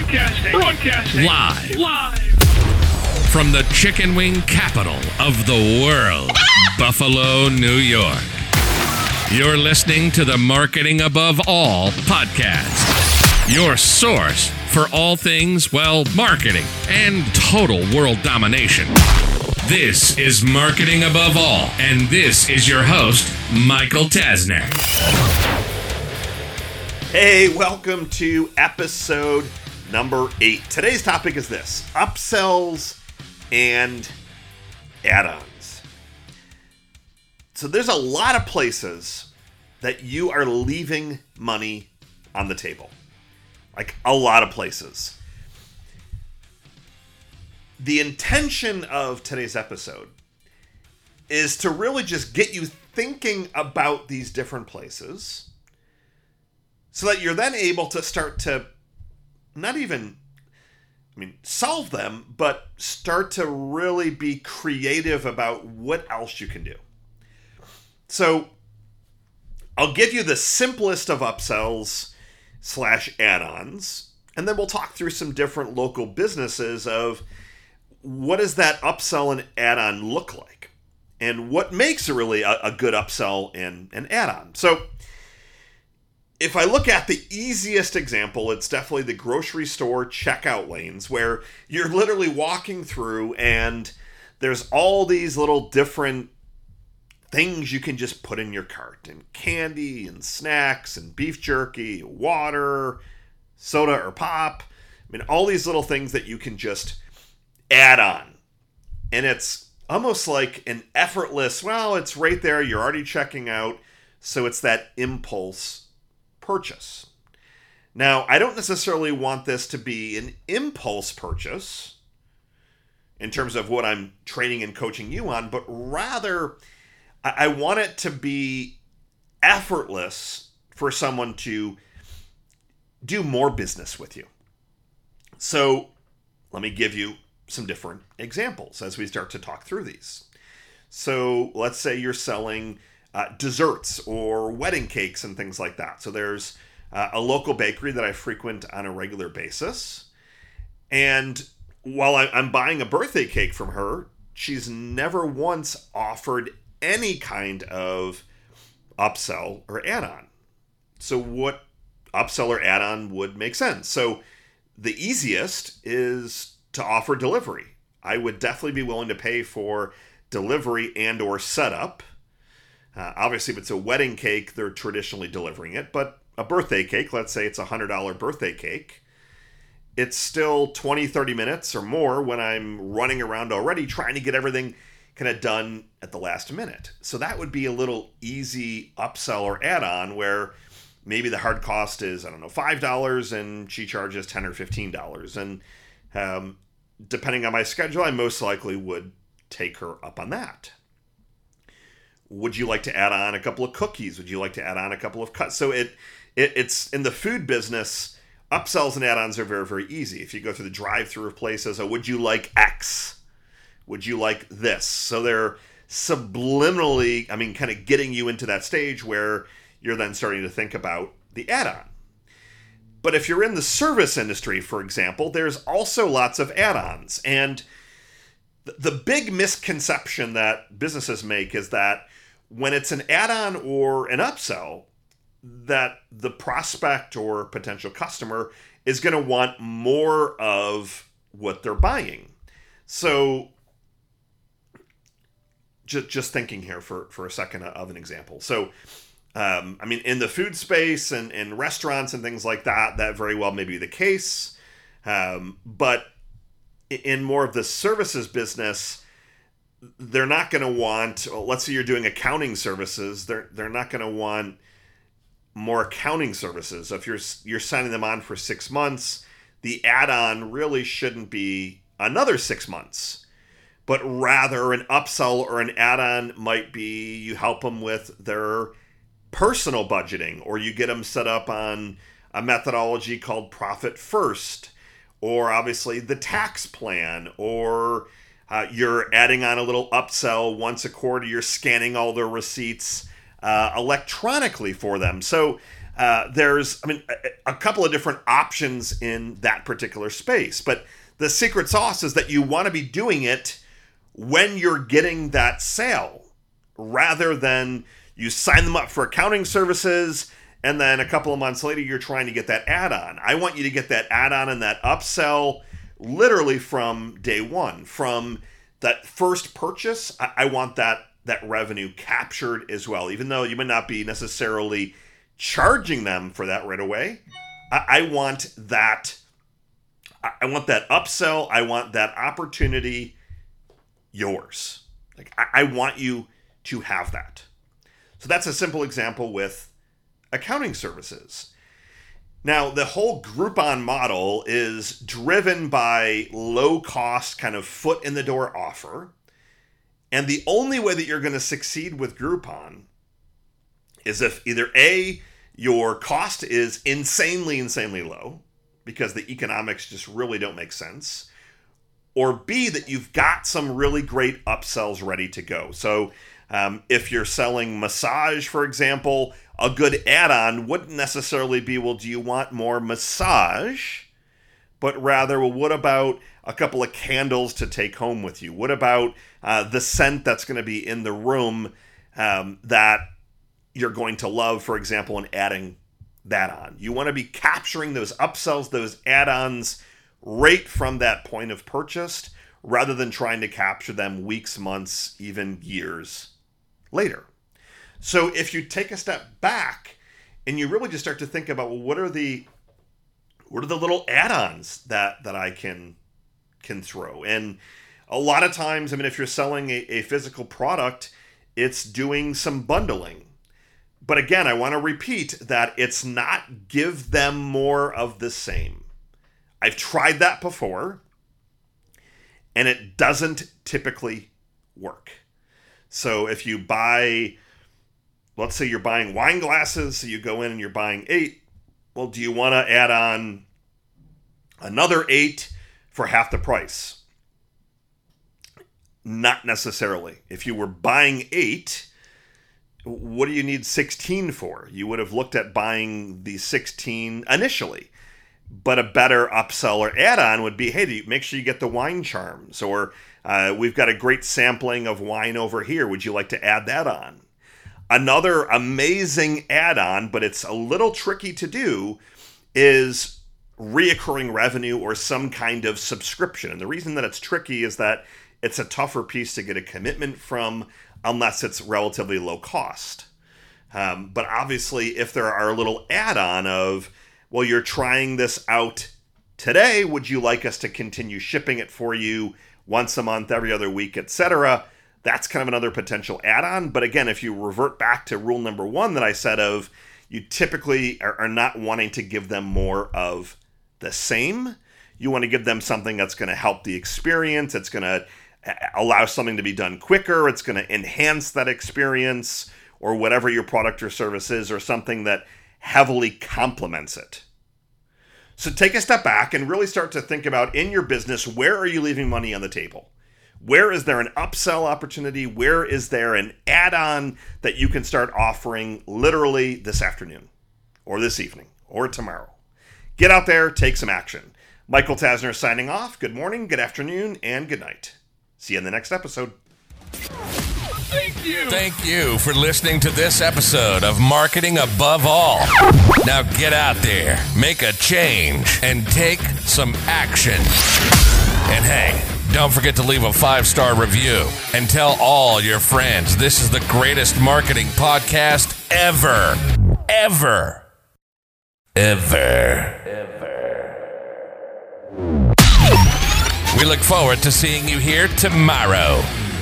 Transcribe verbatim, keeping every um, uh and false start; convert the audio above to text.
Broadcasting. Broadcasting. Live. Live. From the chicken wing capital of the world, Buffalo, New York. You're listening to the Marketing Above All podcast. Your source for all things, well, marketing and total world domination. This is Marketing Above All, and this is your host, Michael Tasner. Hey, welcome to episode number eight. Today's topic is this: upsells and add-ons. So there's a lot of places that you are leaving money on the table. Like a lot of places. The intention of today's episode is to really just get you thinking about these different places so that you're then able to start to not even, I mean, solve them, but start to really be creative about what else you can do. So I'll give you the simplest of upsells slash add-ons, and then we'll talk through some different local businesses of what does that upsell and add-on look like, and what makes a really a, a good upsell and an add-on. So if I look at the easiest example, it's definitely the grocery store checkout lanes, where you're literally walking through and there's all these little different things you can just put in your cart, and candy and snacks and beef jerky, water, soda or pop. I mean, all these little things that you can just add on. And it's almost like an effortless, well, it's right there, you're already checking out. So it's that impulse purchase. Now, I don't necessarily want this to be an impulse purchase in terms of what I'm training and coaching you on, but rather I want it to be effortless for someone to do more business with you. So let me give you some different examples as we start to talk through these. So let's say you're selling uh, desserts or wedding cakes and things like that. So there's uh, a local bakery that I frequent on a regular basis. And while I, I'm buying a birthday cake from her, she's never once offered any kind of upsell or add-on. So what upsell or add-on would make sense? So the easiest is to offer delivery. I would definitely be willing to pay for delivery and or setup. Uh, obviously, if it's a wedding cake, they're traditionally delivering it. But a birthday cake, let's say it's a one hundred dollars birthday cake, it's still twenty, thirty minutes or more when I'm running around already trying to get everything kind of done at the last minute. So that would be a little easy upsell or add-on where maybe the hard cost is, I don't know, five dollars and she charges ten dollars or fifteen dollars. And um, depending on my schedule, I most likely would take her up on that. Would you like to add on a couple of cookies? Would you like to add on a couple of cuts? So it, it it's in the food business, upsells and add-ons are very, very easy. If you go through the drive-through of places, oh, would you like X? Would you like this? So they're subliminally, I mean, kind of getting you into that stage where you're then starting to think about the add-on. But if you're in the service industry, for example, there's also lots of add-ons. And the big misconception that businesses make is that when it's an add-on or an upsell, that the prospect or potential customer is going to want more of what they're buying. So just, just thinking here for, for a second of an example. So, um, I mean, in the food space and, and restaurants and things like that, that very well may be the case. Um, but in more of the services business, they're not going to want, well, let's say you're doing accounting services, they're they're not going to want more accounting services. So if you're you're signing them on for six months, the add-on really shouldn't be another six months, but rather an upsell or an add-on might be you help them with their personal budgeting, or you get them set up on a methodology called Profit First, or obviously the tax plan, or uh, you're adding on a little upsell once a quarter, you're scanning all their receipts uh, electronically for them. So Uh, there's, I mean, a, a couple of different options in that particular space. But the secret sauce is that you want to be doing it when you're getting that sale, rather than you sign them up for accounting services and then a couple of months later you're trying to get that add-on. I want you to get that add-on and that upsell literally from day one. From that first purchase, I, I want that that revenue captured as well. Even though you may not be necessarily charging them for that right away, I, I want that. I want that upsell. I want that opportunity yours. Like I, I want you to have that. So that's a simple example with accounting services. Now, the whole Groupon model is driven by low-cost kind of foot-in-the-door offer. And the only way that you're going to succeed with Groupon is if either A, your cost is insanely, insanely low, because the economics just really don't make sense, or B, that you've got some really great upsells ready to go. So um, if you're selling massage, for example, a good add-on wouldn't necessarily be, well, do you want more massage? But rather, well, what about a couple of candles to take home with you? What about uh, the scent that's going to be in the room um, that you're going to love, for example, and adding that on? You want to be capturing those upsells, those add-ons right from that point of purchase, rather than trying to capture them weeks, months, even years later. So if you take a step back and you really just start to think about, well, what are the what are the little add-ons that that I can can throw? And a lot of times, I mean, if you're selling a, a physical product, it's doing some bundling. But again, I want to repeat that it's not give them more of the same. I've tried that before, and it doesn't typically work. So if you buy, let's say you're buying wine glasses, so you go in and you're buying eight. Well, do you want to add on another eight for half the price? Not necessarily. If you were buying eight, what do you need sixteen for? You would have looked at buying the sixteen initially. But a better upsell or add-on would be, hey, do you, make sure you get the wine charms. Or uh, we've got a great sampling of wine over here. Would you like to add that on? Another amazing add-on, but it's a little tricky to do, is reoccurring revenue or some kind of subscription. And the reason that it's tricky is that it's a tougher piece to get a commitment from unless it's relatively low cost. Um, but obviously, if there are a little add-on of, well, you're trying this out today, would you like us to continue shipping it for you once a month, every other week, et cetera? That's kind of another potential add-on. But again, if you revert back to rule number one that I said of, you typically are, are not wanting to give them more of the same. You want to give them something that's going to help the experience. It's going to allow something to be done quicker. It's going to enhance that experience, or whatever your product or service is, or something that heavily complements it. So take a step back and really start to think about, in your business, where are you leaving money on the table? Where is there an upsell opportunity? Where is there an add-on that you can start offering literally this afternoon or this evening or tomorrow? Get out there, take some action. Michael Tasner signing off. Good morning, good afternoon, and good night. See you in the next episode. Thank you. Thank you for listening to this episode of Marketing Above All. Now get out there, make a change, and take some action. And hey, don't forget to leave a five-star review and tell all your friends this is the greatest marketing podcast ever. Ever. Ever. Ever. We look forward to seeing you here tomorrow.